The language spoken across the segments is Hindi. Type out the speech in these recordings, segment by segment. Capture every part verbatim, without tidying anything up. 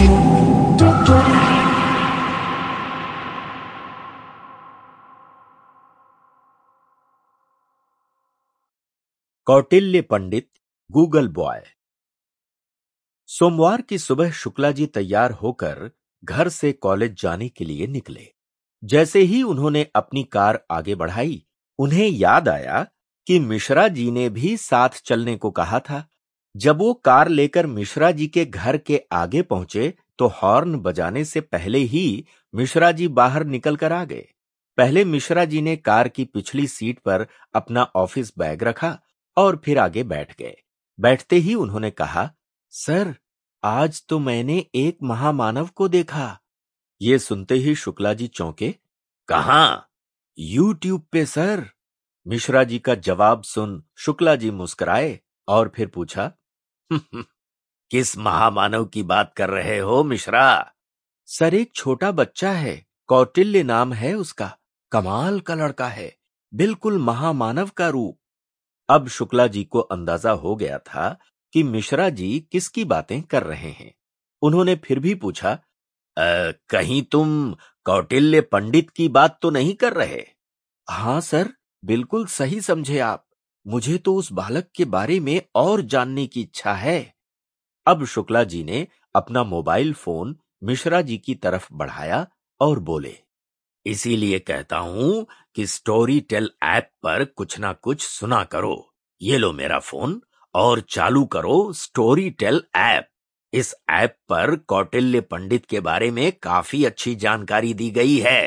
कौटिल्य पंडित गूगल बॉय। सोमवार की सुबह शुक्ला जी तैयार होकर घर से कॉलेज जाने के लिए निकले। जैसे ही उन्होंने अपनी कार आगे बढ़ाई, उन्हें याद आया कि मिश्रा जी ने भी साथ चलने को कहा था। जब वो कार लेकर मिश्रा जी के घर के आगे पहुंचे तो हॉर्न बजाने से पहले ही मिश्रा जी बाहर निकल कर आ गए। पहले मिश्रा जी ने कार की पिछली सीट पर अपना ऑफिस बैग रखा और फिर आगे बैठ गए। बैठते ही उन्होंने कहा, सर, आज तो मैंने एक महामानव को देखा। ये सुनते ही शुक्ला जी चौंके। कहां? यूट्यूब पे सर। मिश्रा जी का जवाब सुन शुक्ला जी मुस्कुराए और फिर पूछा, किस महामानव की बात कर रहे हो मिश्रा? सर, एक छोटा बच्चा है, कौटिल्य नाम है उसका। कमाल का लड़का है, बिल्कुल महामानव का रूप। अब शुक्ला जी को अंदाजा हो गया था कि मिश्रा जी किसकी बातें कर रहे हैं। उन्होंने फिर भी पूछा, कहीं तुम कौटिल्य पंडित की बात तो नहीं कर रहे? हां सर, बिल्कुल सही समझे आप। मुझे तो उस बालक के बारे में और जानने की इच्छा है। अब शुक्ला जी ने अपना मोबाइल फोन मिश्रा जी की तरफ बढ़ाया और बोले, इसीलिए कहता हूं कि स्टोरी टेल ऐप पर कुछ ना कुछ सुना करो। ये लो मेरा फोन और चालू करो स्टोरी टेल ऐप। इस ऐप पर कौटिल्य पंडित के बारे में काफी अच्छी जानकारी दी गई है।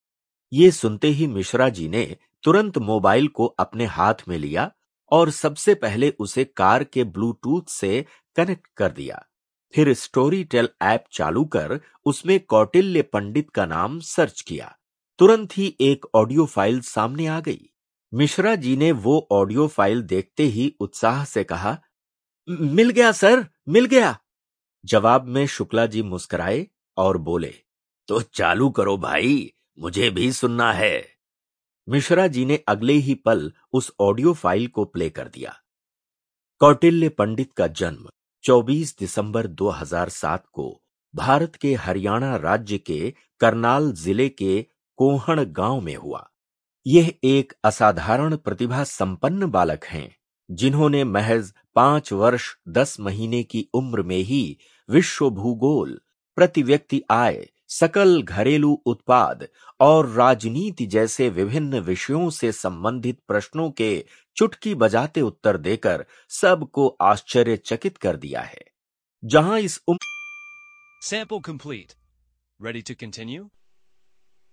ये सुनते ही मिश्रा जी ने तुरंत मोबाइल को अपने हाथ में लिया और सबसे पहले उसे कार के ब्लूटूथ से कनेक्ट कर दिया। फिर स्टोरी टेल ऐप चालू कर उसमें कौटिल्य पंडित का नाम सर्च किया। तुरंत ही एक ऑडियो फाइल सामने आ गई। मिश्रा जी ने वो ऑडियो फाइल देखते ही उत्साह से कहा, मिल गया सर, मिल गया। जवाब में शुक्ला जी मुस्कुराए और बोले, तो चालू करो भाई, मुझे भी सुनना है। मिश्रा जी ने अगले ही पल उस ऑडियो फाइल को प्ले कर दिया। कौटिल्य पंडित का जन्म चौबीस दिसंबर दो हज़ार सात को भारत के हरियाणा राज्य के करनाल जिले के कोहण गांव में हुआ। यह एक असाधारण प्रतिभा संपन्न बालक हैं, जिन्होंने महज पांच वर्ष दस महीने की उम्र में ही विश्व भूगोल, प्रति व्यक्ति आय, सकल घरेलू उत्पाद और राजनीति जैसे विभिन्न विषयों से संबंधित प्रश्नों के चुटकी बजाते उत्तर देकर सबको आश्चर्यचकित कर दिया है। जहां इस उम्र Sample complete. Ready to continue?